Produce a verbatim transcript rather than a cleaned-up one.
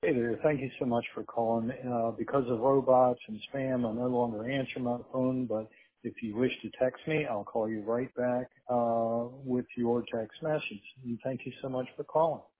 Hey there. Thank you so much for calling. Uh, because of robots and spam, I no longer answer my phone, but if you wish to text me, I'll call you right back uh, with your text message. And thank you so much for calling.